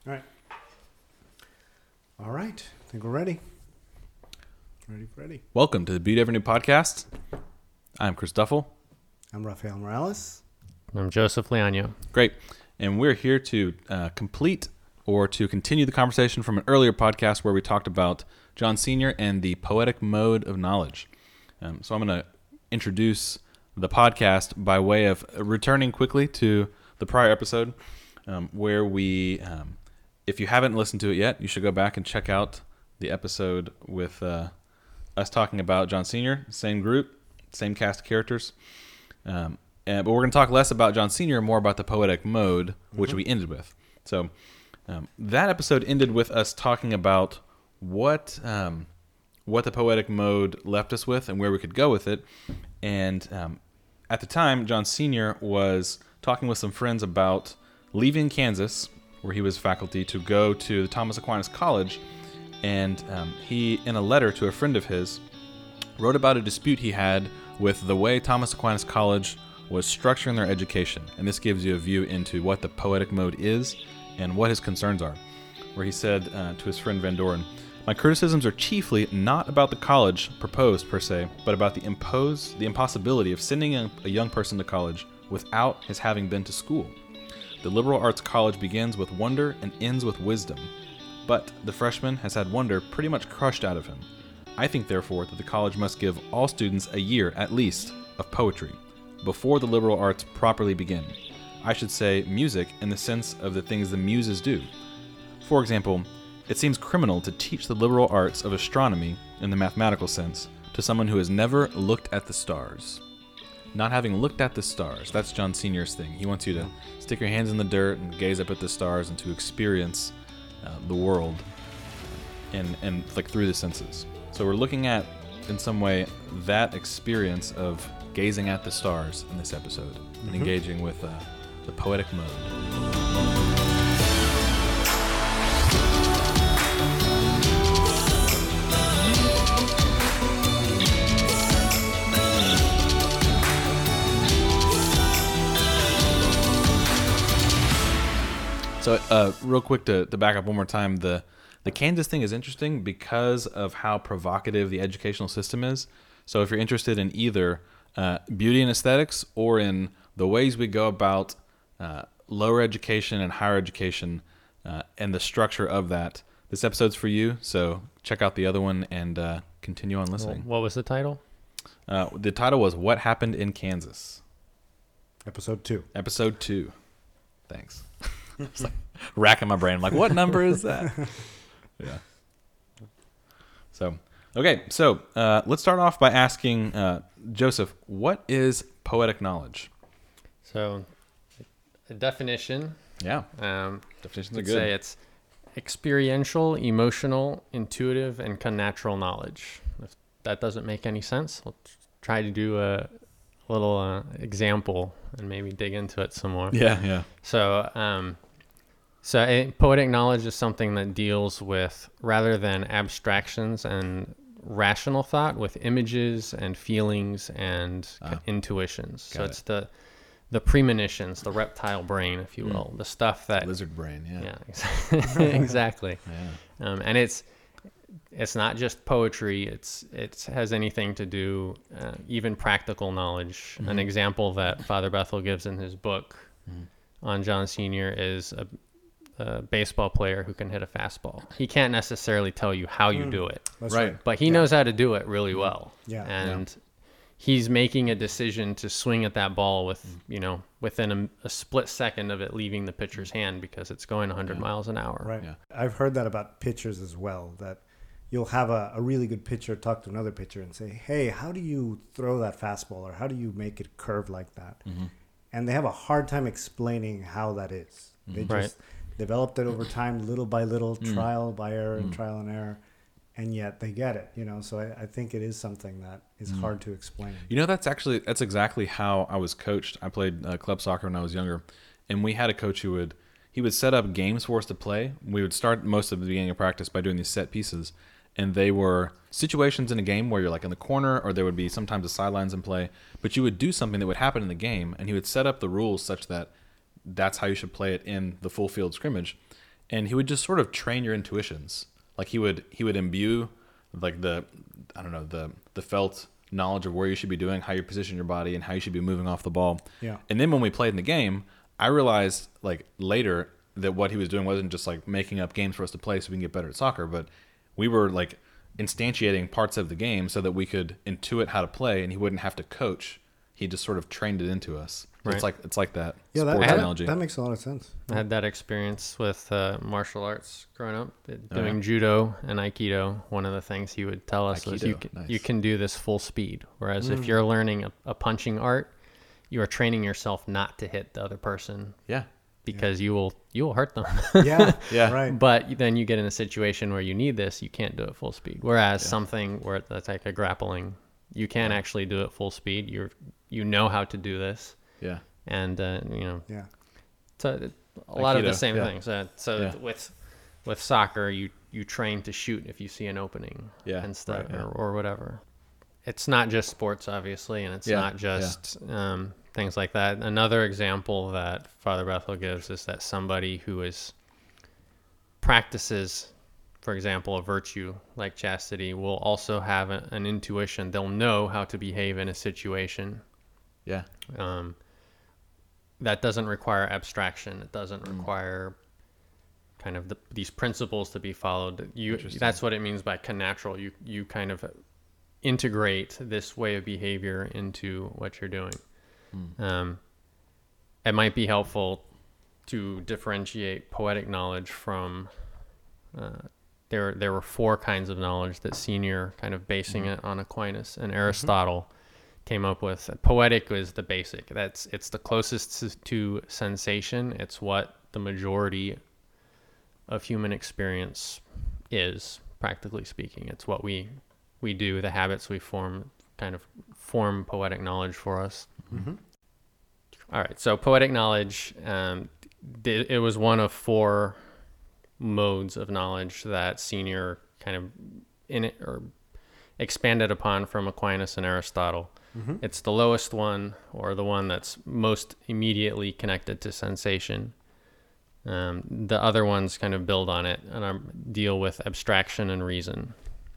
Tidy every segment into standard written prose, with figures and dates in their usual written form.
All right. All right. I think we're ready. Ready. Welcome to the Beauty Every New podcast. I'm Chris Duffel. I'm Rafael Morales. I'm Joseph Leano. Great. And we're here to complete or to continue the conversation from an earlier podcast where we talked about John Senior and the poetic mode of knowledge. So I'm going to introduce the podcast by way of returning quickly to the prior episode where we, if you haven't listened to it yet, you should go back and check out the episode with us talking about John Senior, same group, same cast of characters. But we're going to talk less about John Senior and more about the poetic mode, which we ended with. So that episode ended with us talking about what the poetic mode left us with and where we could go with it. And at the time, John Senior was talking with some friends about leaving Kansas, where he was faculty, to go to the Thomas Aquinas College. And he, in a letter to a friend of his, wrote about a dispute he had with the way Thomas Aquinas College was structuring their education. And this gives you a view into what the poetic mode is and what his concerns are. Where he said to his friend Van Doren, "My criticisms are chiefly not about the college proposed per se, but about the impossibility of sending a young person to college without his having been to school. The liberal arts college begins with wonder and ends with wisdom. But the freshman has had wonder pretty much crushed out of him. I think, therefore, that the college must give all students a year, at least, of poetry, before the liberal arts properly begin. I should say music in the sense of the things the muses do. For example, it seems criminal to teach the liberal arts of astronomy, in the mathematical sense, to someone who has never looked at the stars." Not having looked at the stars, that's John Senior's thing. He wants you to stick your hands in the dirt and gaze up at the stars and to experience the world and like through the senses. So we're looking at, in some way, that experience of gazing at the stars in this episode and engaging with the poetic mode. So real quick to back up one more time, the Kansas thing is interesting because of how provocative the educational system is. So if you're interested in either beauty and aesthetics or in the ways we go about lower education and higher education and the structure of that, this episode's for you. So check out the other one and continue on listening. What was the title? The title was What Happened in Kansas. Episode 2. Episode 2. Thanks. It's like racking my brain. I'm like, what number is that? Yeah. So, okay. So let's start off by asking Joseph, what is poetic knowledge? So, a definition. Yeah. Definitions are I'd good. say it's experiential, emotional, intuitive, and connatural knowledge. If that doesn't make any sense, I'll try to do a little example and maybe dig into it some more. Yeah. So poetic knowledge is something that deals with, rather than abstractions and rational thought, with images and feelings and intuitions. So it's the premonitions, the reptile brain, if you will, the stuff that Lizard brain. Yeah, exactly. Yeah. And it's not just poetry. It has anything to do, even practical knowledge. An example that Father Bethel gives in his book on John Senior is a baseball player who can hit a fastball. He can't necessarily tell you how you do it, That's Right. but he knows how to do it really well. Yeah. And he's making a decision to swing at that ball with, within a split second of it leaving the pitcher's hand because it's going 100 miles an hour. Right. Yeah. I've heard that about pitchers as well, that you'll have a really good pitcher talk to another pitcher and say, hey, how do you throw that fastball, or how do you make it curve like that? And they have a hard time explaining how that is. They just developed it over time, little by little, trial by error and trial and error, and yet they get it, So I think it is something that is hard to explain. That's exactly how I was coached. I played club soccer when I was younger, and we had a coach who would set up games for us to play. We would start most of the beginning of practice by doing these set pieces, and they were situations in a game where you're like in the corner, or there would be sometimes the sidelines in play, but you would do something that would happen in the game, and he would set up the rules such that that's how you should play it in the full field scrimmage. and he would just sort of train your intuitions. Like he would imbue like the felt knowledge of where you should be doing, how you position your body, and how you should be moving off the ball. Yeah. And then when we played in the game, I realized like later that what he was doing wasn't just like making up games for us to play so we can get better at soccer, but we were like instantiating parts of the game so that we could intuit how to play, and he wouldn't have to coach. He just sort of trained it into us. So Right. it's like that. Yeah, sports analogy. that makes a lot of sense. I had that experience with martial arts growing up, doing yeah. judo and aikido. One of the things he would tell us was Aikido, nice. you can do this full speed. Whereas if you're learning a punching art, you are training yourself not to hit the other person Yeah. because you will hurt them. Yeah. Yeah. Right. But then you get in a situation where you need this, you can't do it full speed. Whereas something where that's like a grappling, you can actually do it full speed. You know how to do this, Yeah. and Yeah. so a lot of the Aikido, same yeah. things. So Yeah. with soccer, you train to shoot if you see an opening, Yeah, and stuff, right, yeah. or whatever. It's not just sports, obviously, and it's Yeah, not just things like that. Another example that Father Bethel gives is that somebody who practices, for example, a virtue like chastity will also have an intuition. They'll know how to behave in a situation. Yeah. That doesn't require abstraction. It doesn't require kind of these principles to be followed. That's what it means by connatural. You kind of integrate this way of behavior into what you're doing. It might be helpful to differentiate poetic knowledge from there were 4 kinds of knowledge that Senior, kind of basing it on Aquinas and Aristotle, came up with. Poetic was the basic. It's the closest to sensation. It's what the majority of human experience is, practically speaking. It's what we do, the habits we form, kind of form poetic knowledge for us. All right, so poetic knowledge, it was one of 4 modes of knowledge that Senior kind of expanded upon from Aquinas and Aristotle. It's the lowest one, or the one that's most immediately connected to sensation. The other ones kind of build on it and deal with abstraction and reason.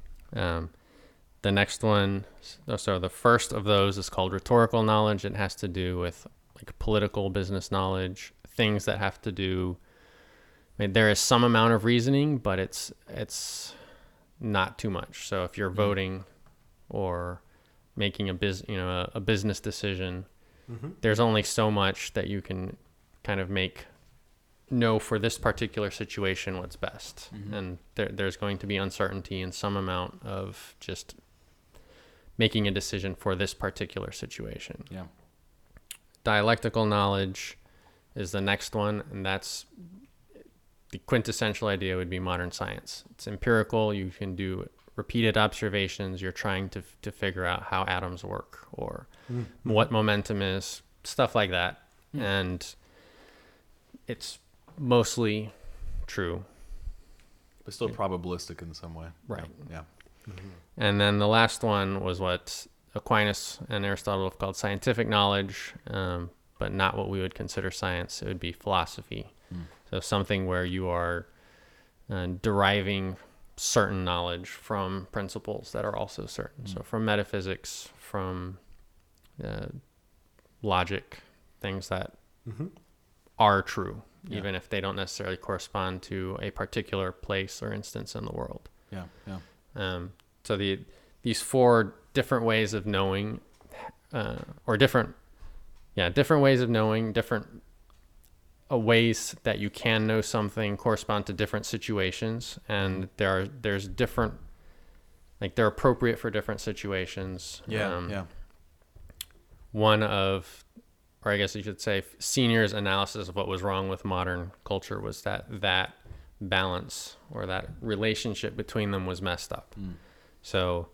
The next one, so the first of those is called rhetorical knowledge. It has to do with like political business knowledge, things that have to do. I mean, there is some amount of reasoning, but it's not too much. So if you're voting or making a business decision, there's only so much that you can kind of know for this particular situation what's best. And there's going to be uncertainty and some amount of just making a decision for this particular situation. Yeah. Dialectical knowledge is the next one, and that's the quintessential idea would be modern science. It's empirical. You can do repeated observations. You're trying to figure out how atoms work or what momentum is, stuff like that. And it's mostly true. But still probabilistic in some way. Right. Yeah. And then the last one was what Aquinas and Aristotle have called scientific knowledge, but not what we would consider science. It would be philosophy. So something where you are deriving certain knowledge from principles that are also certain. So from metaphysics, from logic, things that are true, even if they don't necessarily correspond to a particular place or instance in the world. Yeah. Yeah. So these 4 different ways of knowing, or different ways of knowing, different ways that you can know something correspond to different situations, and there's different, like they're appropriate for different situations. One of, or I guess you should say, Senior's analysis of what was wrong with modern culture was that balance or that relationship between them was messed up. So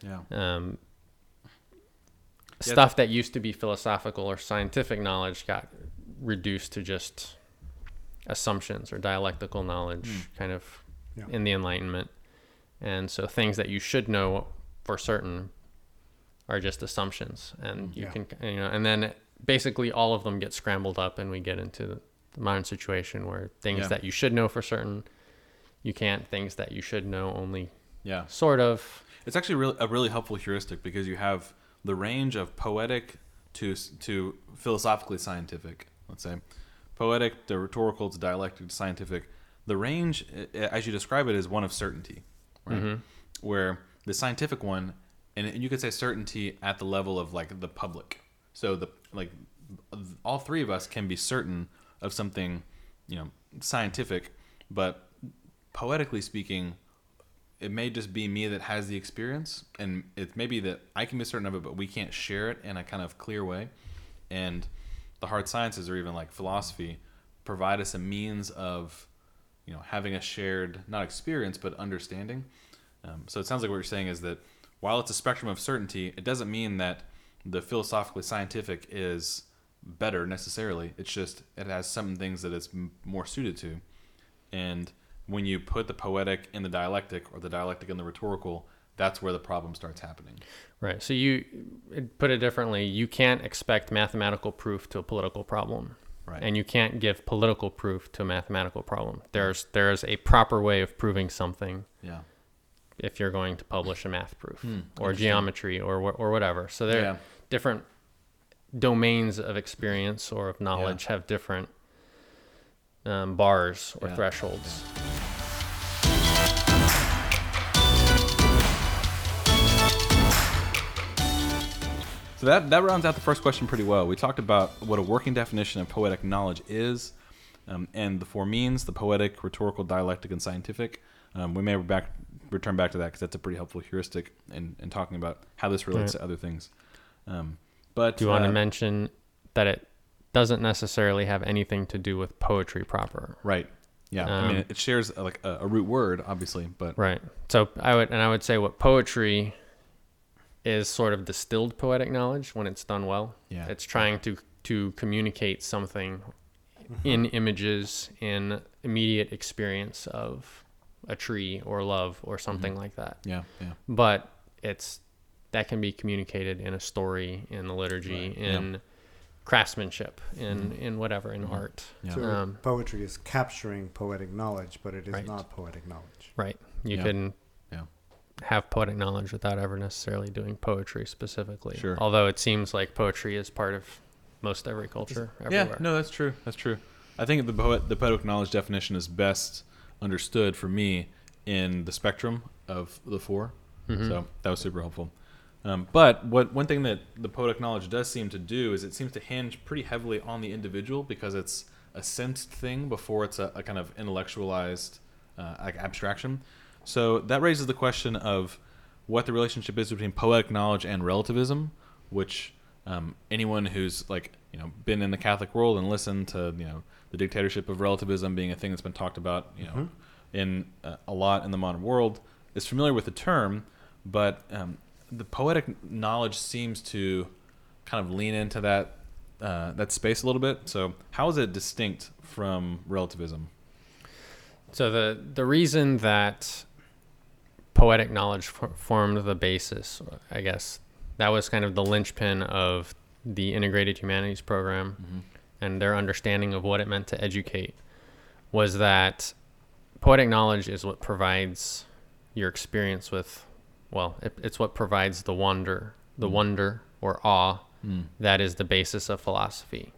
stuff that used to be philosophical or scientific knowledge got reduced to just assumptions or dialectical knowledge kind of in the Enlightenment. And so things that you should know for certain are just assumptions, and you can, and then basically all of them get scrambled up and we get into the modern situation where things Yeah. that you should know for certain, you can't. Things that you should know only Yeah. sort of. It's actually a really helpful heuristic because you have the range of poetic to philosophically scientific, let's say. Poetic to rhetorical to dialectic to scientific. The range, as you describe it, is one of certainty, right? Mm-hmm. Where the scientific one, and you could say certainty at the level of like the public. So all three of us can be certain of something, scientific, but poetically speaking, it may just be me that has the experience, and it may be that I can be certain of it, but we can't share it in a kind of clear way. And the hard sciences, or even like philosophy, provide us a means of, having a shared, not experience, but understanding. So it sounds like what you're saying is that while it's a spectrum of certainty, it doesn't mean that the philosophically scientific is better necessarily. It's just it has some things that it's more suited to. And when you put the poetic in the dialectic or the dialectic in the rhetorical, that's where the problem starts happening. Right. So you put it differently, you can't expect mathematical proof to a political problem. Right. And you can't give political proof to a mathematical problem. There's a proper way of proving something. Yeah. If you're going to publish a math proof or Interesting. geometry or whatever. So there are different domains of experience or of knowledge have different bars or thresholds. So that rounds out the first question pretty well. We talked about what a working definition of poetic knowledge is, and the four means: the poetic, rhetorical, dialectic, and scientific. We may return back to that because that's a pretty helpful heuristic in talking about how this relates to other things. But do you want to mention that it doesn't necessarily have anything to do with poetry proper? Right. Yeah. I mean, it shares like a root word, obviously, but right. So I would say what poetry is sort of distilled poetic knowledge when it's done well. Yeah. It's trying to communicate something in images, in immediate experience of a tree or love or something like that. Yeah. But that can be communicated in a story, in the liturgy, in craftsmanship, in whatever, in art. Yeah. So poetry is capturing poetic knowledge, but it is not poetic knowledge. Right. You can have poetic knowledge without ever necessarily doing poetry specifically. Sure. Although it seems like poetry is part of most every culture everywhere. Yeah, no, that's true. That's true. I think the poetic knowledge definition is best understood for me in the spectrum of the four. Mm-hmm. So that was super helpful. But one thing that the poetic knowledge does seem to do is it seems to hinge pretty heavily on the individual because it's a sensed thing before it's a kind of intellectualized like abstraction. So that raises the question of what the relationship is between poetic knowledge and relativism, which anyone who's been in the Catholic world and listened to the dictatorship of relativism being a thing that's been talked about in a lot in the modern world is familiar with the term, but the poetic knowledge seems to kind of lean into that space a little bit. So how is it distinct from relativism? So the reason that poetic knowledge formed the basis, I guess, that was kind of the linchpin of the integrated humanities program and their understanding of what it meant to educate, was that poetic knowledge is what provides your experience with, it's what provides the wonder or awe that is the basis of philosophy.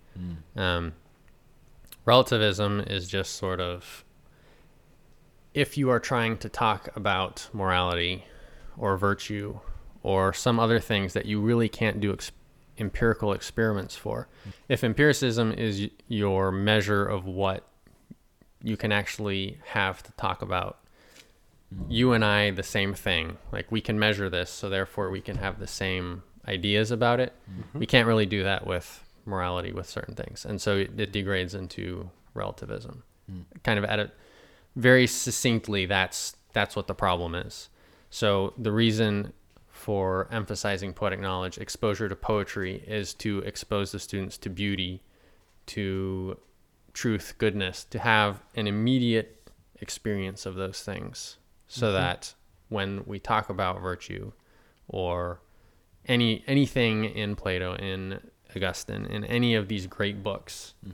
Relativism is just sort of, if you are trying to talk about morality or virtue or some other things that you really can't do empirical experiments for, if empiricism is your measure of what you can actually have to talk about, you and I, the same thing, like we can measure this, so therefore we can have the same ideas about it. We can't really do that with morality, with certain things. And so it degrades into relativism. Kind of at a very succinctly, that's what the problem is. So the reason for emphasizing poetic knowledge, exposure to poetry, is to expose the students to beauty, to truth, goodness, to have an immediate experience of those things, so that when we talk about virtue or anything in Plato, in Augustine, in any of these great books,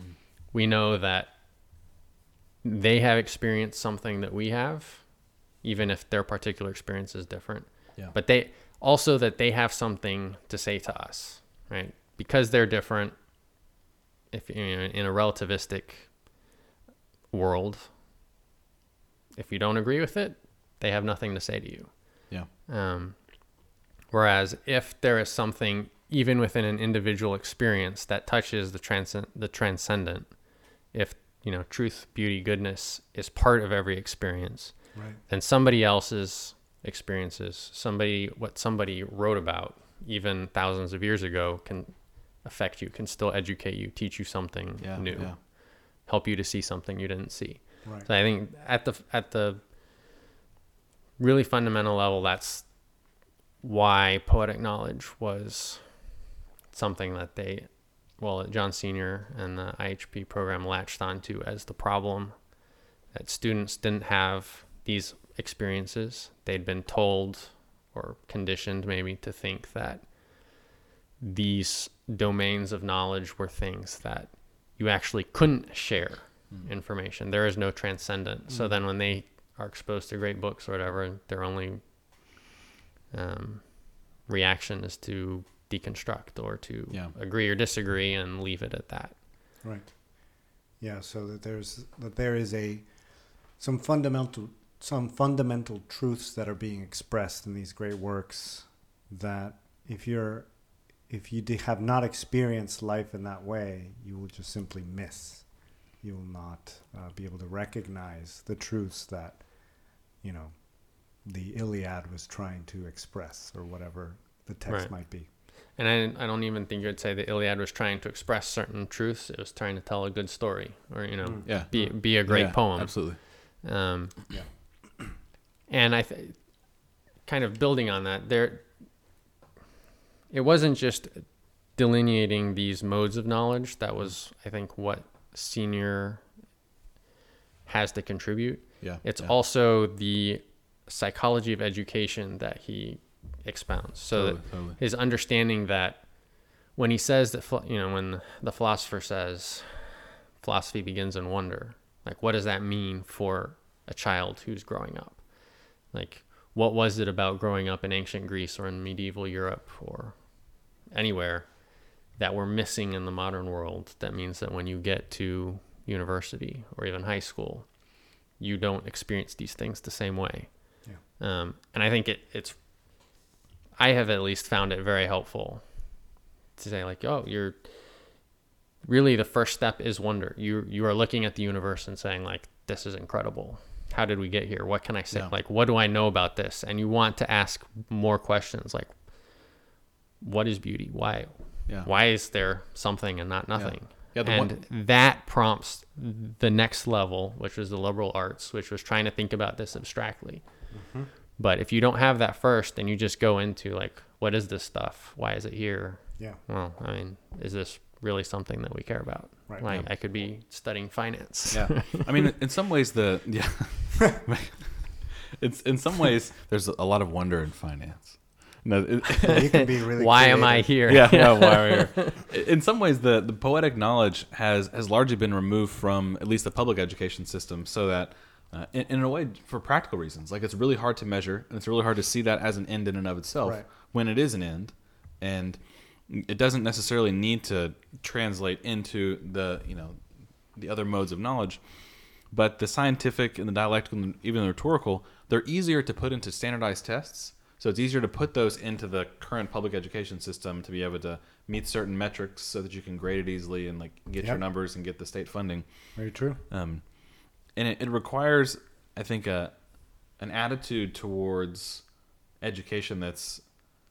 we know that they have experienced something that we have, even if their particular experience is different. Yeah. But they also that they have something to say to us, right? Because they're different. If in a relativistic world, if you don't agree with it, they have nothing to say to you. Yeah. Whereas if there is something even within an individual experience that touches the transcendent, if truth, beauty, goodness is part of every experience, Right. then somebody else's experiences, what somebody wrote about even thousands of years ago can affect you, can still educate you, teach you something new, help you to see something you didn't see. Right. So I think at the really fundamental level, that's why poetic knowledge was something that John Senior and the IHP program latched onto as the problem, that students didn't have these experiences. They'd been told or conditioned maybe to think that these domains of knowledge were things that you actually couldn't share information. There is no transcendent. So then when they are exposed to great books or whatever, their only reaction is to deconstruct or to agree or disagree and leave it at that. Right. Yeah. So that there is some fundamental truths that are being expressed in these great works that if you have not experienced life in that way, you will just simply miss. You will not be able to recognize the truths that, the Iliad was trying to express, or whatever the text might be. And I don't even think you'd say the Iliad was trying to express certain truths. It was trying to tell a good story, or be a great poem. Absolutely. And kind of building on that, it wasn't just delineating these modes of knowledge. That was, I think, what Senior has to contribute. It's also the psychology of education that he expounds. So totally. His understanding that when he says that, when the philosopher says philosophy begins in wonder, like, what does that mean for a child who's growing up? Like, what was it about growing up in ancient Greece or in medieval Europe or anywhere that we're missing in the modern world? That means that when you get to university or even high school, you don't experience these things the same way. And I think I have at least found it very helpful to say, like, you're really, the first step is wonder. You are looking at the universe and saying, like, this is incredible. How did we get here? What can I say? Like, what do I know about this? And you want to ask more questions, like, what is beauty? Why is there something and not nothing? That prompts the next level, which was the liberal arts, which was trying to think about this abstractly. Mm-hmm. But if you don't have that first, and you just go into, like, what is this stuff? Why is it here? Yeah. Well, I mean, is this really something that we care about? Right. Like, I could be studying finance. Yeah. I mean, in some ways, it's in some ways there's a lot of wonder in finance. No, you can be really. Why am I here? Yeah, why am I here? In some ways, the poetic knowledge has largely been removed from at least the public education system, so that in a way, for practical reasons, like, it's really hard to measure, and it's really hard to see that as an end in and of itself, when it is an end, and it doesn't necessarily need to translate into the other modes of knowledge. But the scientific and the dialectical and even the rhetorical, they're easier to put into standardized tests. So it's easier to put those into the current public education system to be able to meet certain metrics so that you can grade it easily and, like, get your numbers and get the state funding. Very true. And it requires, I think, an attitude towards education that's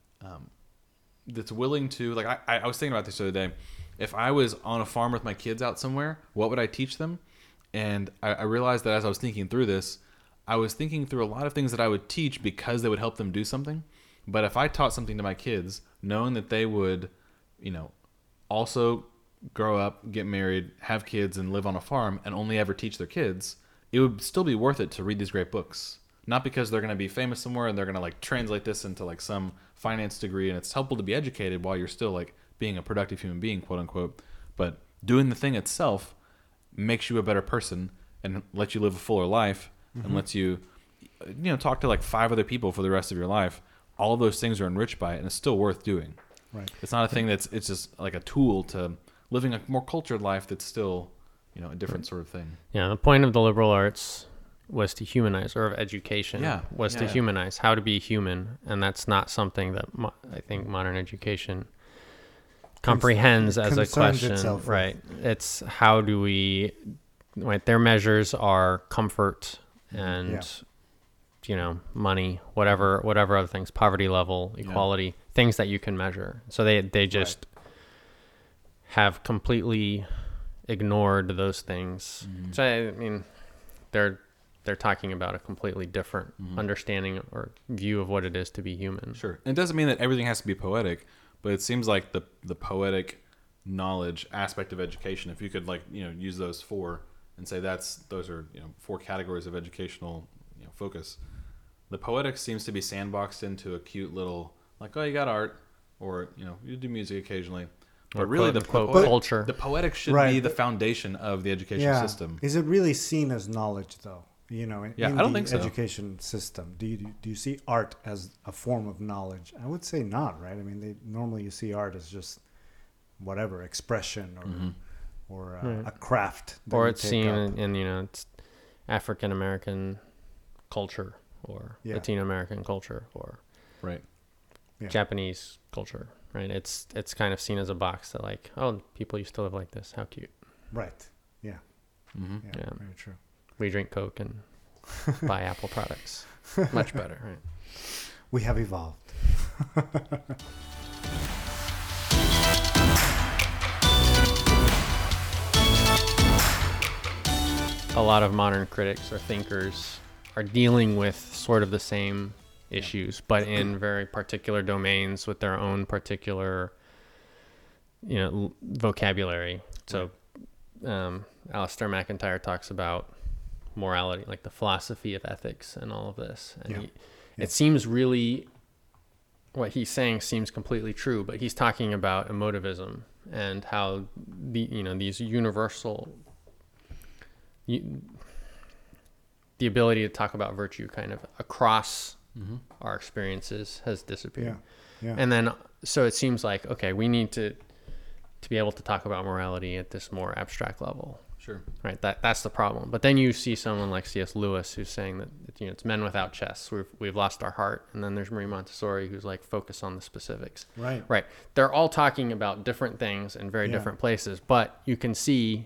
willing to, like, I was thinking about this the other day. If I was on a farm with my kids out somewhere, what would I teach them? And I realized that as I was thinking through this, I was thinking through a lot of things that I would teach because they would help them do something. But if I taught something to my kids, knowing that they would, also grow up, get married, have kids, and live on a farm, and only ever teach their kids, it would still be worth it to read these great books. Not because they're going to be famous somewhere and they're going to, like, translate this into, like, some finance degree, and it's helpful to be educated while you're still, like, being a productive human being, quote unquote. But doing the thing itself makes you a better person and lets you live a fuller life and lets you, talk to like 5 other people for the rest of your life, all of those things are enriched by it, and it's still worth doing. Right. It's not a thing it's just like a tool to living a more cultured life that's still, a different sort of thing. Yeah, the point of the liberal arts was to humanize, or of education was to humanize, how to be human, and that's not something that I think modern education comprehends as a question, right? It's how do we, right? Their measures are comfort and money, whatever other things, poverty level, equality, things that you can measure. So they just have completely ignored those things. So I mean, they're talking about a completely different understanding or view of what it is to be human. Sure. And it doesn't mean that everything has to be poetic, but it seems like the poetic knowledge aspect of education, if you could use those 4 and say those are 4 categories of educational focus. The poetic seems to be sandboxed into a cute little you got art, or you do music occasionally. But really, the culture. The poetic should be the foundation of the education system. Is it really seen as knowledge, though? In I don't think so. Education system, do you see art as a form of knowledge? I would say not, right? I mean, normally you see art as just whatever expression or a craft, or it's seen in it's African American culture or Latino American culture or Japanese culture. Right, it's kind of seen as a box that people used to live like this. How cute. Right. Yeah. Yeah. Very true. We drink Coke and buy Apple products. Much better, right? We have evolved. A lot of modern critics or thinkers are dealing with sort of the same issues, but in very particular domains with their own particular, vocabulary. So, Alistair McIntyre talks about morality, like the philosophy of ethics and all of this. And it seems really, what he's saying seems completely true, but he's talking about emotivism and how these universal, the ability to talk about virtue kind of across our experiences has disappeared. And then so it seems like, okay, we need to be able to talk about morality at this more abstract level. Sure. Right. That's the problem. But then you see someone like C.S. Lewis who's saying that it's men without chests. We've lost our heart. And then there's Marie Montessori who's like, focus on the specifics. Right. Right. They're all talking about different things in very different places. But you can see,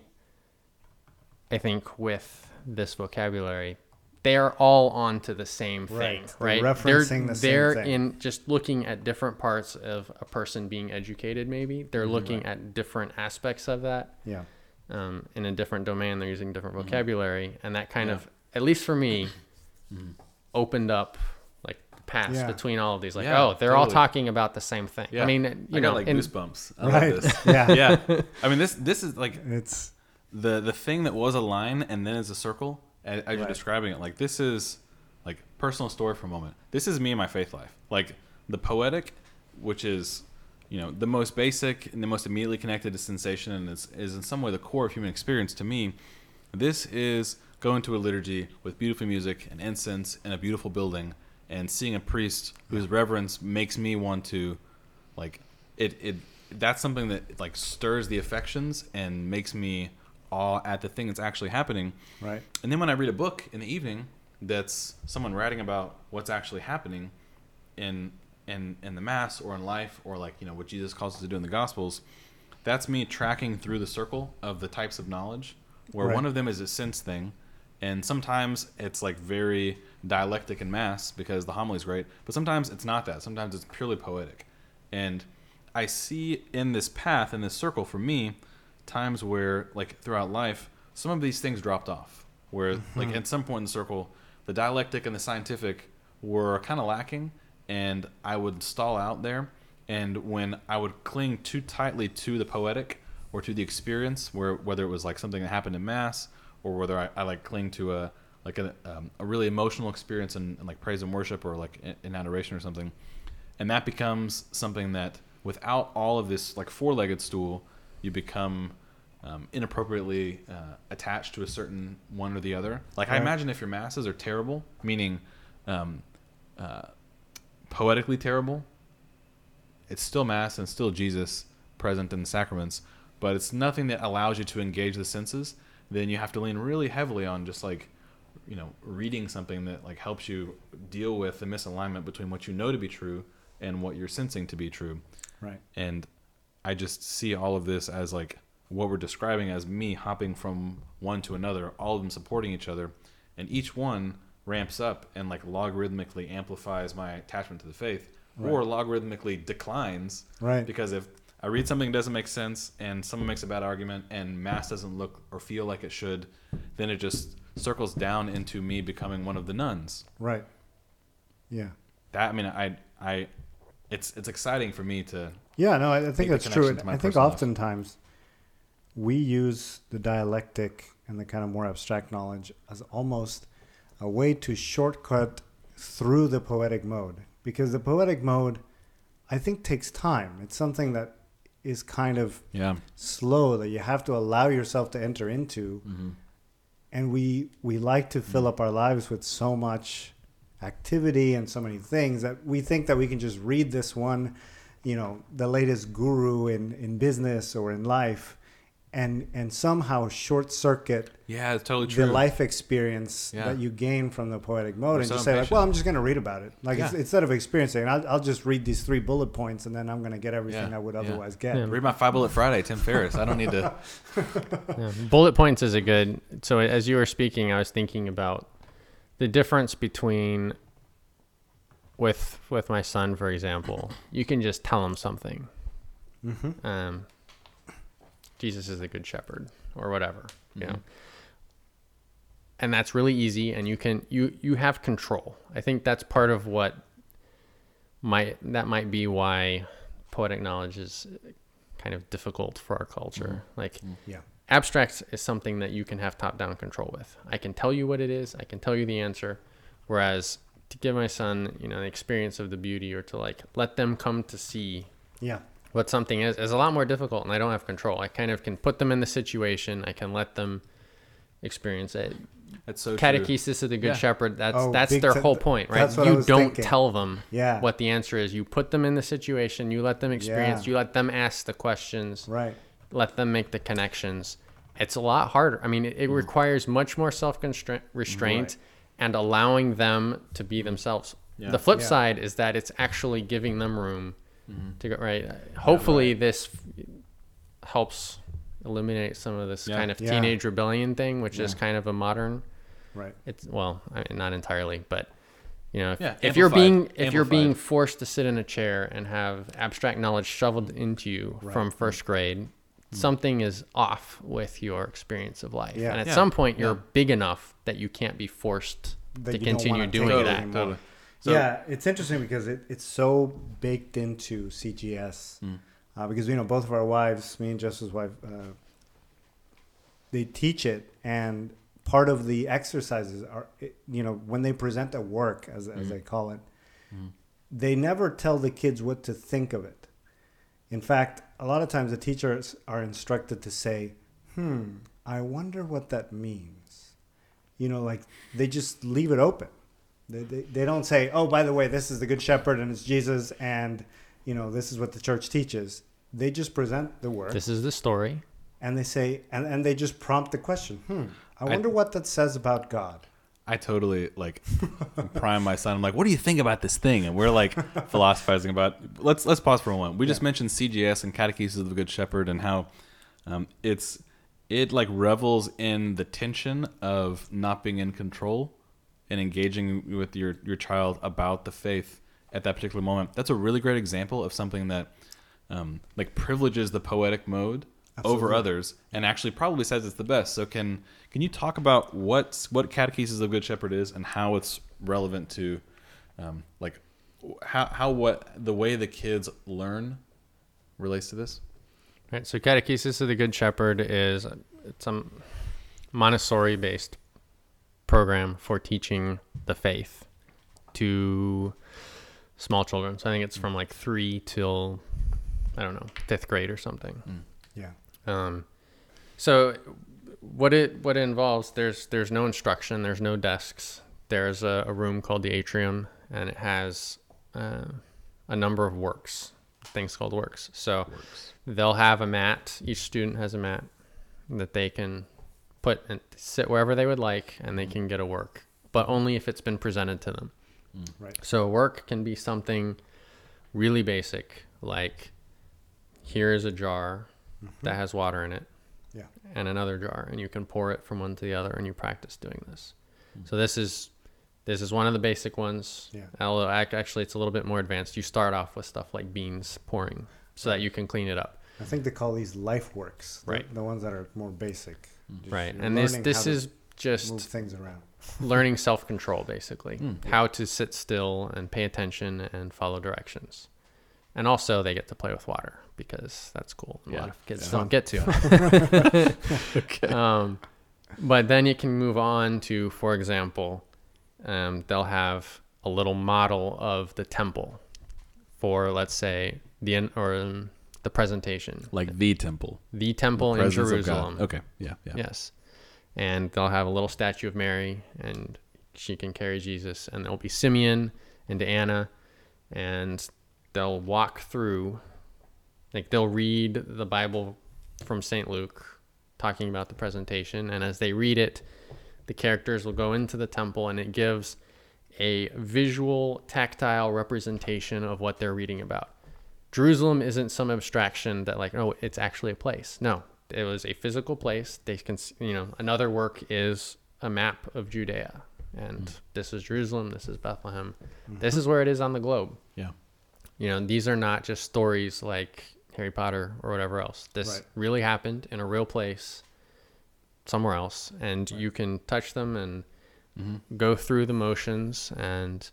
I think, with this vocabulary, they're all onto the same thing, right? They're referencing the same they're thing. in just looking at different parts of a person being educated. Maybe they're looking at different aspects of that. Yeah. In a different domain, they're using different vocabulary, and that kind of, at least for me, opened up like the paths between all of these. Like, they're all talking about the same thing. Yeah. I mean, I got goosebumps. I right. love this. Yeah. I mean, this is like It's the thing that was a line and then is a circle. As you're describing it, like this is like personal story for a moment. This is me and my faith life. Like the poetic, which is the most basic and the most immediately connected to sensation, and is in some way the core of human experience to me. This is going to a liturgy with beautiful music and incense in a beautiful building, and seeing a priest whose reverence makes me want to, like, it. That's something that like stirs the affections and makes me awe at the thing that's actually happening. right. And then when I read a book in the evening that's someone writing about what's actually happening in the Mass or in life, or like what Jesus calls us to do in the Gospels, that's me tracking through the circle of the types of knowledge, where one of them is a sense thing, and sometimes it's like very dialectic in Mass because the homily's great, but sometimes it's not that. Sometimes it's purely poetic. And I see in this path, in this circle for me, times where like throughout life some of these things dropped off, where like at some point in the circle the dialectic and the scientific were kind of lacking, and I would stall out there, and when I would cling too tightly to the poetic or to the experience, whether it was like something that happened in Mass, or whether I like cling to a really emotional experience in like praise and worship, or like in adoration or something, and that becomes something that without all of this like four-legged stool, you become inappropriately attached to a certain one or the other. Like I imagine if your masses are terrible, meaning poetically terrible, it's still Mass and still Jesus present in the sacraments, but it's nothing that allows you to engage the senses. Then you have to lean really heavily on just like, reading something that like helps you deal with the misalignment between what you know to be true and what you're sensing to be true. Right. And I just see all of this as like what we're describing as me hopping from one to another, all of them supporting each other, and each one ramps up and like logarithmically amplifies my attachment to the faith, or logarithmically declines. Right. Because if I read something that doesn't make sense and someone makes a bad argument and Mass doesn't look or feel like it should, then it just circles down into me becoming one of the nuns. Right. Yeah. That, I mean, it's exciting for me to. Yeah, no, I think that's true. I think personal life. oftentimes we use the dialectic and the kind of more abstract knowledge as almost a way to shortcut through the poetic mode, because the poetic mode, I think, takes time. It's something that is kind of slow, that you have to allow yourself to enter into. Mm-hmm. And we like to fill up our lives with so much activity and so many things that we think that we can just read this one, the latest guru in business or in life, and somehow short circuit it's totally true. the life experience that you gain from the poetic mode, and just say like, well, I'm just going to read about it. Like instead of experiencing it, I'll just read these 3 bullet points, and then I'm going to get everything I would otherwise get. Read my 5 Bullet Friday, Tim Ferriss. I don't need to. Bullet points is a good. So as you were speaking, I was thinking about the difference between with my son, for example. You can just tell him something. Mm-hmm. Jesus is the good shepherd or whatever, and that's really easy. And you have control. I think that's part of what might be why poetic knowledge is kind of difficult for our culture. Abstract is something that you can have top-down control with. I can tell you what it is. I can tell you the answer. Whereas to give my son, the experience of the beauty, or to like let them come to see what something is a lot more difficult, and I don't have control. I kind of can put them in the situation. I can let them experience it. That's so Catechesis true. of the Good Shepherd. That's their whole point, right? You don't tell them what the answer is. You put them in the situation. You let them experience. You let them ask the questions. Right. Let them make the connections. It's a lot harder. I mean, it requires much more self-restraint and allowing them to be themselves. The flip side is that it's actually giving them room to go right. Hopefully, this helps eliminate some of this kind of teenage rebellion thing, which is kind of a modern. Right. It's not entirely, but if you're being forced to sit in a chair and have abstract knowledge shoveled into you from first grade, something is off with your experience of life. And at some point, you're big enough that you can't be forced to continue doing that. Totally. So, it's interesting because it's so baked into CGS because both of our wives, me and Jess's wife, they teach it, and part of the exercises are when they present a work as they call it, they never tell the kids what to think of it. In fact, a lot of times the teachers are instructed to say, I wonder what that means. Like they just leave it open. They don't say, oh, by the way, this is the Good Shepherd and it's Jesus, and this is what the church teaches. They just present the work. This is the story. And they say, and they just prompt the question. I wonder what that says about God. I totally prime my son. I'm like, what do you think about this thing? And we're like philosophizing about. Let's pause for a moment. We just mentioned CGS and Catechesis of the Good Shepherd, and how it revels in the tension of not being in control and engaging with your child about the faith at that particular moment. That's a really great example of something that privileges the poetic mode over others, and actually probably says it's the best. So can you talk about what Catechesis of Good Shepherd is and how it's relevant to how the way the kids learn relates to this? Right. So Catechesis of the Good Shepherd it's a Montessori based program for teaching the faith to small children. So I think it's from 3 till 5th grade or something. So what it involves, there's no instruction, there's no desks. There's a room called the atrium, and it has a number of things called works. So they'll have a mat. Each student has a mat that they can put and sit wherever they would like, and they can get a work, but only if it's been presented to them. Right. So a work can be something really basic, like here's a jar that has water in it, Yeah. and another jar, and you can pour it from one to the other, and you practice doing this. So this is one of the basic ones. Yeah. Although actually it's a little bit more advanced. You start off with stuff like beans pouring so that you can clean it up. I think they call these life works. Right. The ones that are more basic. Just Right. you're And learning this how is to just move things around. learning self-control, basically. How to sit still and pay attention and follow directions. And also they get to play with water because that's cool. A lot of kids don't get to. Okay. But then you can move on to, for example, they'll have a little model of the temple for, let's say, the presentation. Like the temple. The temple in Presence of God. Jerusalem. Okay. Yeah. Yeah. Yes. And they'll have a little statue of Mary, and she can carry Jesus. And there'll be Simeon and Anna, and they'll walk through, like they'll read the Bible from St. Luke, talking about the presentation. And as they read it, the characters will go into the temple, and it gives a visual, tactile representation of what they're reading about. Jerusalem isn't some abstraction that like, oh, it's actually a place. No, it was a physical place. They can, another work is a map of Judea, and this is Jerusalem. This is Bethlehem. This is where it is on the globe. Yeah. These are not just stories like Harry Potter or whatever else. This really happened in a real place somewhere else, and you can touch them and go through the motions, and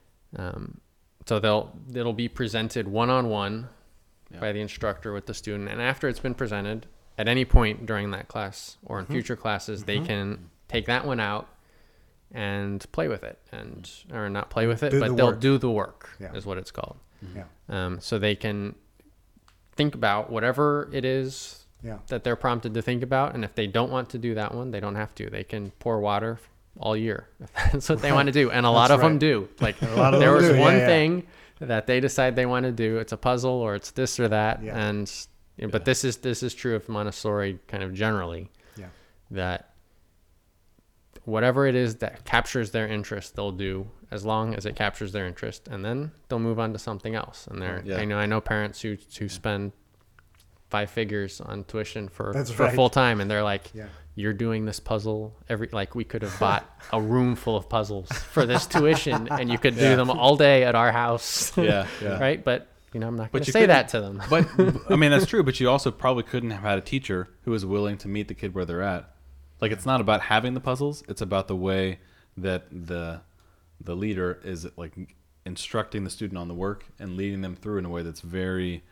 so it'll be presented one-on-one by the instructor with the student, and after it's been presented at any point during that class or in future classes, they can take that one out and play with it, or not play with it, but they'll do the work is what it's called. So they can think about whatever it is that they're prompted to think about, and if they don't want to do that one, they don't have to. They can pour water all year if that's what they want to do, and a lot of them do. Like there was one thing that they decide they want to do. It's a puzzle, or it's this or that, but this is true of Montessori kind of generally. That whatever it is that captures their interest, they'll do as long as it captures their interest, and then they'll move on to something else. And I know parents who spend 5 figures on tuition for full time, and they're like, you're doing this puzzle we could have bought a room full of puzzles for this tuition, and you could do them all day at our house. Right? But I'm not going to say that to them. But I mean, that's true. But you also probably couldn't have had a teacher who was willing to meet the kid where they're at. Like, it's not about having the puzzles. It's about the way that the leader is like instructing the student on the work and leading them through in a way that's very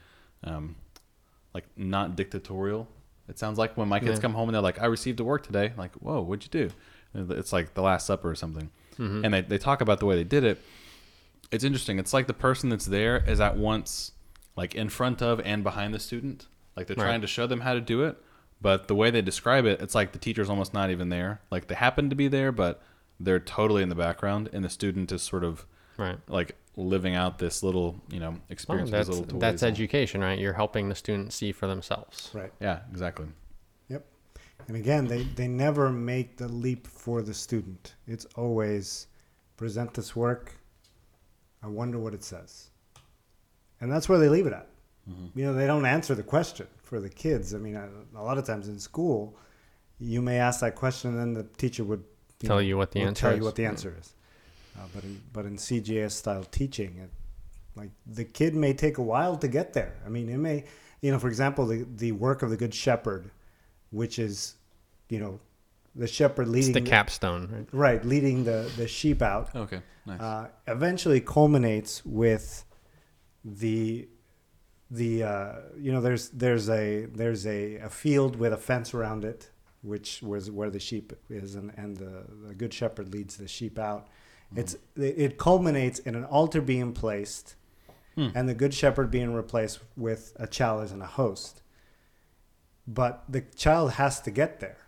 like not dictatorial. It sounds like when my kids come home and they're like, I received a work today. Like, whoa, what'd you do? And it's like the Last Supper or something. And they talk about the way they did it. It's interesting. It's like the person that's there is at once like in front of and behind the student. Like they're trying to show them how to do it. But the way they describe it, it's like the teacher's almost not even there. Like they happen to be there, but they're totally in the background, and the student is sort of like living out this little, experience. Well, with little toys. that's education, right? You're helping the student see for themselves. Right. Yeah, exactly. Yep. And again, they never make the leap for the student. It's always present this work. I wonder what it says. And that's where they leave it at. They don't answer the question for the kids. I mean, a lot of times in school, you may ask that question, and then the teacher would tell you what the answer is. But in CGS style teaching, like the kid may take a while to get there. I mean, it may, for example, the work of the Good Shepherd, which is, the shepherd leading it's the capstone, right, leading the sheep out. Okay, nice. Eventually culminates with there's a field with a fence around it, which was where the sheep is, and the Good Shepherd leads the sheep out. It culminates in an altar being placed, and the Good Shepherd being replaced with a chalice and a host. but the child has to get there,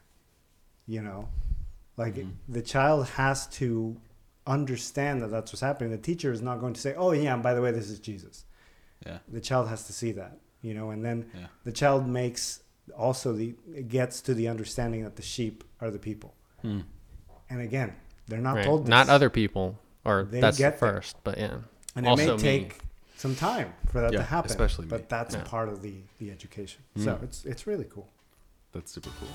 like the child has to understand that that's what's happening. The teacher is not going to say, oh yeah, and by the way, this is Jesus. Yeah. The child has to see that, and then the child gets to the understanding that the sheep are the people. And again, they're not told this. Not other people, or They that's get there. first, but yeah. And Also it may take some time for that to happen. Especially me. But that's part of the education. So it's really cool. That's super cool.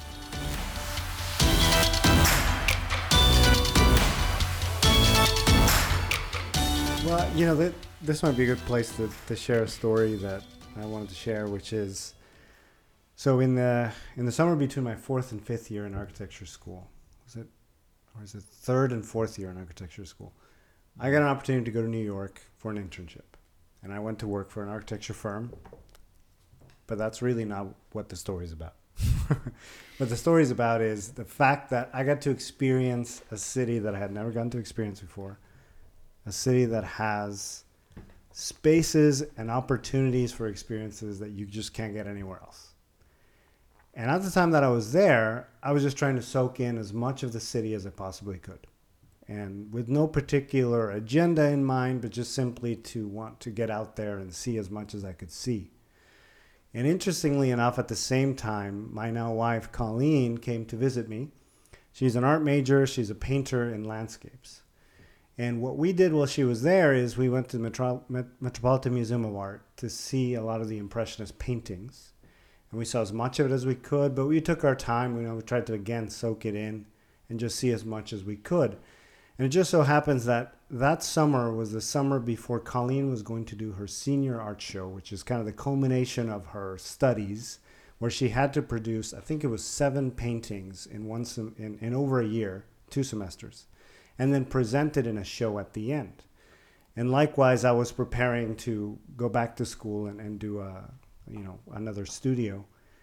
Well, this might be a good place to share a story that I wanted to share, which is, so in the summer between my 4th and 5th year in architecture school, was it 3rd and 4th year in architecture school, I got an opportunity to go to New York for an internship. And I went to work for an architecture firm, but that's really not what the story's about. What the story's about is the fact that I got to experience a city that I had never gotten to experience before, a city that has spaces and opportunities for experiences that you just can't get anywhere else. And at the time that I was there, I was just trying to soak in as much of the city as I possibly could. And with no particular agenda in mind, but just simply to want to get out there and see as much as I could see. And interestingly enough, at the same time, my now wife, Colleen, came to visit me. She's an art major. She's a painter in landscapes. And what we did while she was there is we went to the Metropolitan Museum of Art to see a lot of the Impressionist paintings. And we saw as much of it as we could, but we took our time. We tried to, again, soak it in and just see as much as we could. And it just so happens that summer was the summer before Colleen was going to do her senior art show, which is kind of the culmination of her studies, where she had to produce, I think it was 7 paintings in over a year, 2 semesters, and then present it in a show at the end. And likewise, I was preparing to go back to school and do another studio.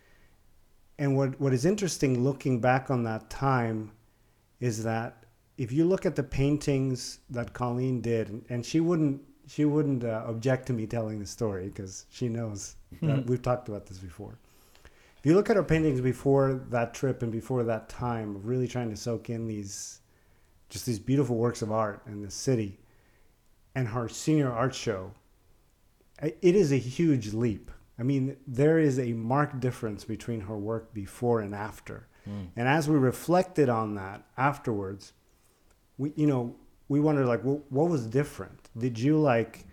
And what is interesting looking back on that time is that if you look at the paintings that Colleen did, and she wouldn't object to me telling the story because she knows that we've talked about this before. If you look at her paintings before that trip and before that time of really trying to soak in these beautiful works of art in the city, and her senior art show, it is a huge leap. I mean, there is a marked difference between her work before and after. And as we reflected on that afterwards, we wondered, like, what was different? Did you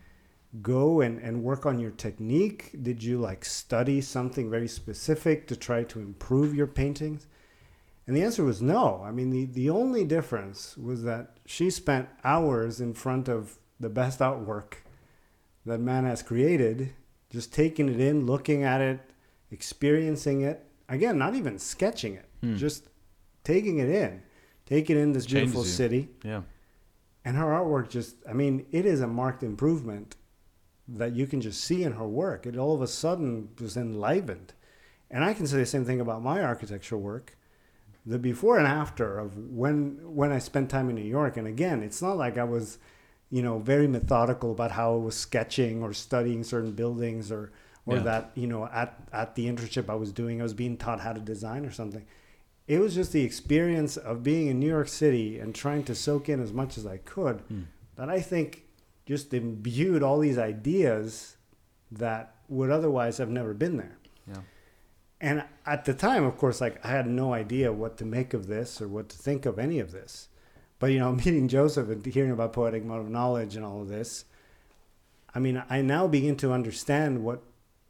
go and work on your technique? Did you study something very specific to try to improve your paintings? And the answer was no. I mean, the only difference was that she spent hours in front of the best artwork that man has created, just taking it in, looking at it, experiencing it. Again, not even sketching it, just taking it in this beautiful city. Yeah. And her artwork it is a marked improvement that you can just see in her work. It all of a sudden was enlivened. And I can say the same thing about my architectural work. The before and after of when I spent time in New York. And again, it's not like I was, very methodical about how I was sketching or studying certain buildings or that, at the internship I was being taught how to design or something. It was just the experience of being in New York City and trying to soak in as much as I could that I think just imbued all these ideas that would otherwise have never been there. Yeah. And at the time, of course, I had no idea what to make of this or what to think of any of this. But, meeting Joseph and hearing about poetic mode of knowledge and all of this, I now begin to understand what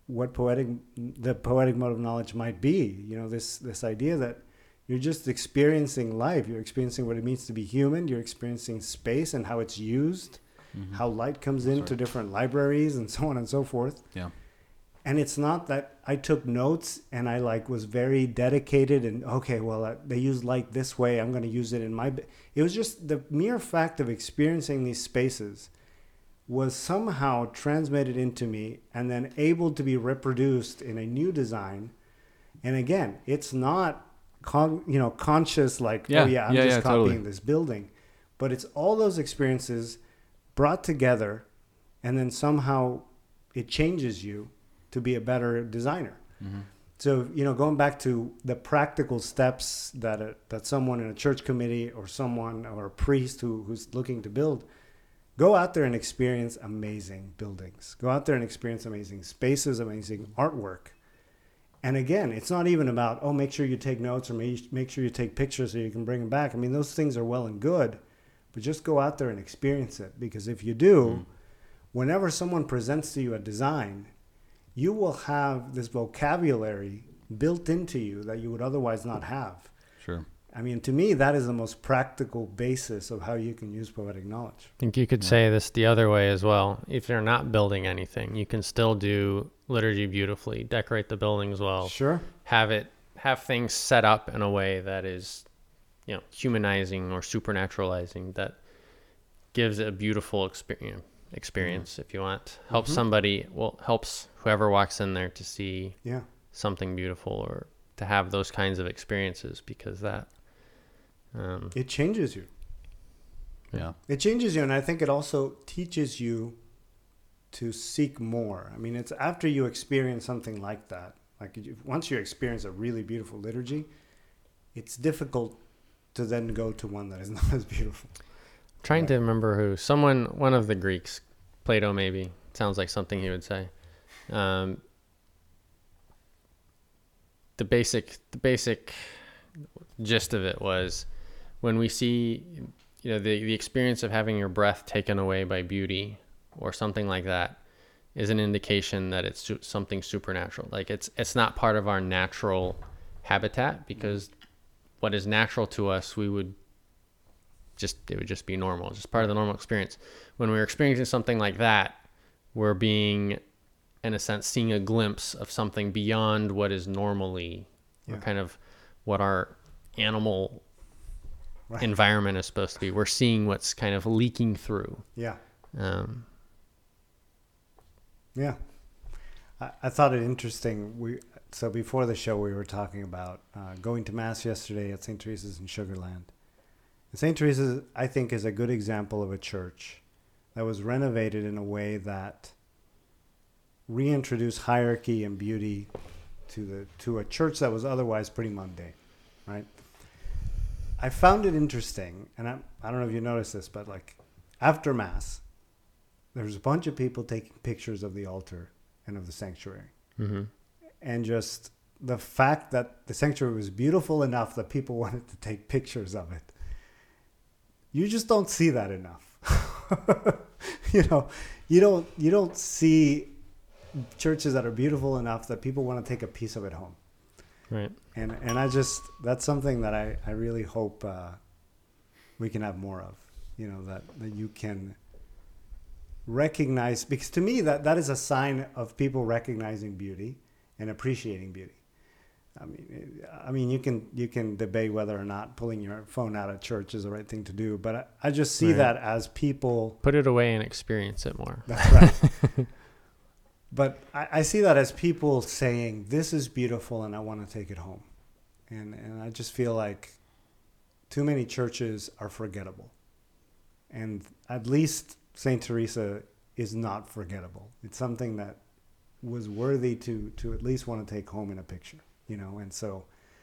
the poetic mode of knowledge might be. This idea that you're just experiencing life. You're experiencing what it means to be human. You're experiencing space and how it's used, how light comes into different libraries and so on and so forth. Yeah. And it's not that I took notes and I was very dedicated and, okay, well, they use light this way. I'm going to use it in my... It was just the mere fact of experiencing these spaces was somehow transmitted into me and then able to be reproduced in a new design. And again, it's not conscious I'm just copying this building. But it's all those experiences brought together, and then somehow it changes you to be a better designer. So, going back to the practical steps that someone in a church committee or someone or a priest who's looking to build, go out there and experience amazing buildings. Go out there and experience amazing spaces, amazing artwork. And again, it's not even about, make sure you take notes or make sure you take pictures so you can bring them back. I mean, those things are well and good, but just go out there and experience it. Because if you do, whenever someone presents to you a design, you will have this vocabulary built into you that you would otherwise not have. Sure. I mean, to me, that is the most practical basis of how you can use poetic knowledge. I think you could say this the other way as well. If you're not building anything, you can still do liturgy beautifully, decorate the buildings well. Sure. Have things set up in a way that is, humanizing or supernaturalizing, that gives it a beautiful experience, if you want. Helps somebody, helps whoever walks in there to see something beautiful or to have those kinds of experiences, because that it changes you. Yeah. It changes you, and I think it also teaches you to seek more. I mean, it's after you experience something like that, once you experience a really beautiful liturgy, it's difficult to then go to one that is not as beautiful. Trying to remember one of the Greeks, Plato maybe, sounds like something he would say. The basic gist of it was, when we see, the experience of having your breath taken away by beauty or something like that is an indication that it's something supernatural. Like it's not part of our natural habitat, because what is natural to us, it would just be normal, just part of the normal experience. When we're experiencing something like that, we're being, in a sense, seeing a glimpse of something beyond what is normally, or kind of what our animal environment is supposed to be. We're seeing what's kind of leaking through. Yeah. I thought it interesting. So before the show, we were talking about going to Mass yesterday at St. Teresa's in Sugar Land. St. Teresa's, I think, is a good example of a church that was renovated in a way that reintroduced hierarchy and beauty to a church that was otherwise pretty mundane, right? I found it interesting, and I don't know if you noticed this, but after Mass, there's a bunch of people taking pictures of the altar and of the sanctuary. Mm-hmm. And just the fact that the sanctuary was beautiful enough that people wanted to take pictures of it. You just don't see that enough. You don't see churches that are beautiful enough that people want to take a piece of it home. Right. And that's something that I really hope we can have more of, that you can recognize, because to me that is a sign of people recognizing beauty and appreciating beauty. I mean, you can debate whether or not pulling your phone out of church is the right thing to do, but I just see that as people put it away and experience it more. That's right. But I see that as people saying, this is beautiful and I want to take it home. And I just feel like too many churches are forgettable. And at least St. Teresa is not forgettable. It's something that was worthy to at least want to take home in a picture, And so,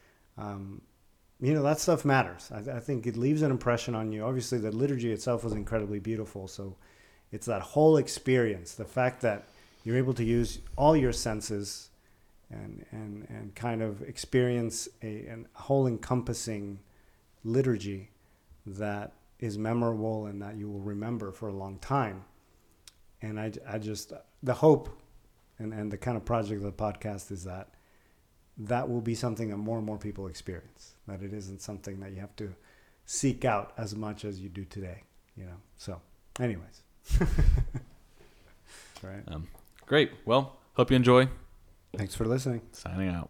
that stuff matters. I think it leaves an impression on you. Obviously, the liturgy itself was incredibly beautiful. So it's that whole experience, the fact that you're able to use all your senses and kind of experience a whole encompassing liturgy that is memorable and that you will remember for a long time. And I just, the hope and the kind of project of the podcast is that will be something that more and more people experience, that it isn't something that you have to seek out as much as you do today, So anyways. Right. Great. Well, hope you enjoy. Thanks for listening. Signing out.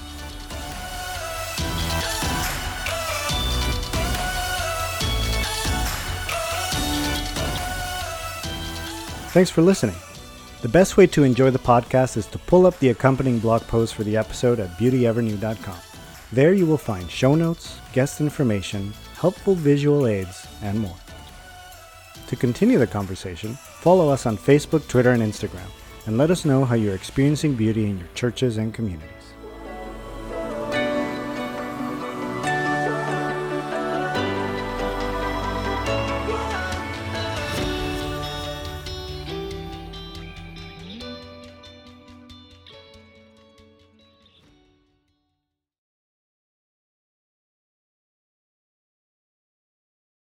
Thanks for listening. The best way to enjoy the podcast is to pull up the accompanying blog post for the episode at beautyavenue.com. There you will find show notes, guest information, helpful visual aids, and more. To continue the conversation, follow us on Facebook, Twitter, and Instagram, and let us know how you're experiencing beauty in your churches and communities.